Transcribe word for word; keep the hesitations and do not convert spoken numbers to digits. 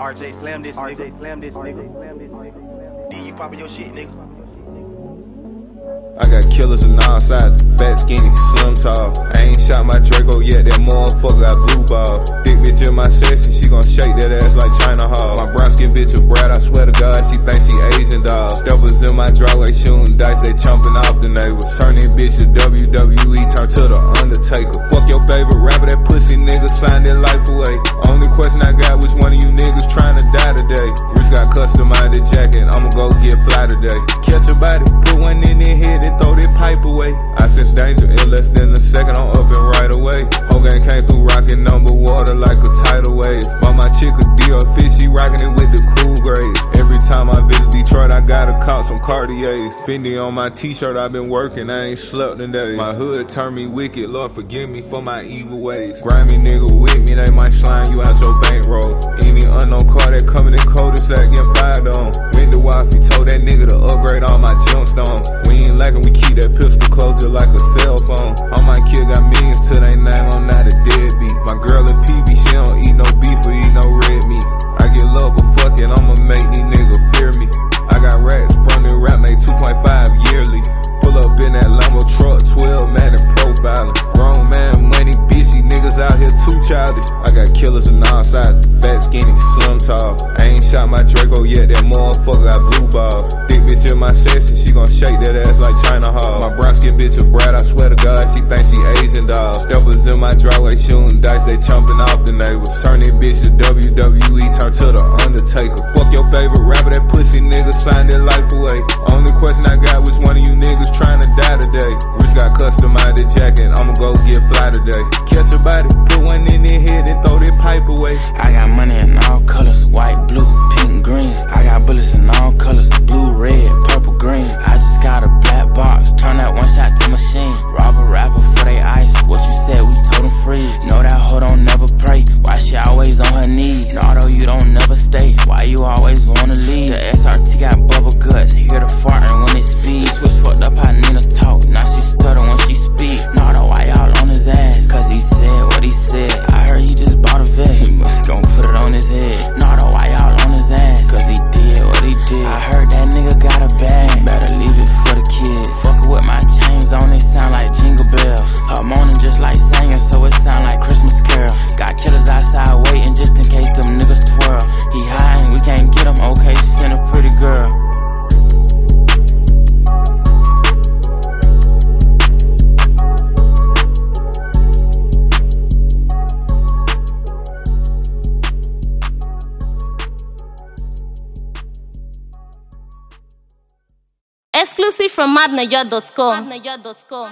R J slam this nigga. R J slam this nigga. D, you poppin' your shit, nigga. I got killers of all sizes, fat, skinny, slim, tall. I ain't shot my Draco yet, that motherfucker got blue balls. Thick bitch in my section, she gon' shake that ass like China Hall. My brown skin bitch a brat, I swear to God, she thinks she Asian dog. Steppers in my driveway shooting dice, they chomping off the neighbors. Turn this bitch to W W E, turn to the Undertaker. Fuck your favorite rapper, that pussy nigga signed their life away. Only question I got, which one of you niggas trying to die today? Rich got customized jacket, I'ma go get fly today. Catch a body, put one in their head and throw that pipe away. I sense danger in less than a second, I'm up and right away. Whole gang came through rockin' number water like a tidal wave. Bought my chick a D R fish, she rockin' it with the cool grades. Every time I visit Detroit, I gotta cop some Cartiers. Fendi on my t-shirt, I been working, I ain't slept in days. My hood turned me wicked, Lord forgive me for my evil ways. Grimy nigga with me, they might slime you out your bankroll. Any unknown car that coming in cul-de-sac getting fired on. Went to wifey, told that nigga to upgrade all my gemstones. We ain't lacking, we keep that pistol closer like a cell phone. All my kids got millions to their name, I'm not a deadbeat. My girl a P B, she don't eat no beef or eat no red meat. I get love, but fuck it, I'ma make these niggas fear me. I got racks from the rap, made two point five yearly. Pull up in that Lambo truck, twelve man and profiling. Grown man, money, bitch, these niggas out here too childish. I got killers of all sizes, fat, skinny, slim, tall. I ain't shot my Draco yet, that motherfucker got blue balls. Thick bitch in my section, she gon' shake that ass like China Hall. My brown skin bitch a brat, I swear to God, she thinks she Asian dog. Steppers in my driveway shooting dice, they chomping off the neighbors. Turn this bitch to W W E, turn to the Undertaker. Fuck your favorite rapper, that pussy nigga signed their life away. Only question I got, which one of you niggas trying to die today? Rich got customized jacket, I'ma go get fly today. Catch a body, put one in their head and throw that pipe away. I got money in all colors, white, blue, pink, green. I got bullets in all colors, blue, red, purple, green. I just got a black box, turn that one shot to machine. Rob a rapper for they ice, what you said, we told them free. Know that hoe don't never pray, why she always on her knees? Although you don't never stay, why you always wanna leave? The S R T got bubble guts, hear the farting when it speeds. Switch fucked up how Nina talk, now she stutter when she speak. Nardo, why y'all on his ass? Cause he said what he said, I heard he just bought a vest. He must gon' put it on his head. Nardo, why y'all on his ass? Cause he did what he did. I heard that nigga got a bag, better leave it for the kids. Fuckin' with my chains on, they sound like jingle bells. Her moaning just like singing, so it sound like Christmas carols. Got killers outside waiting just in case them niggas twirl. He high and we can't get him, okay, send a pretty girl. Exclusive from madnaja dot com.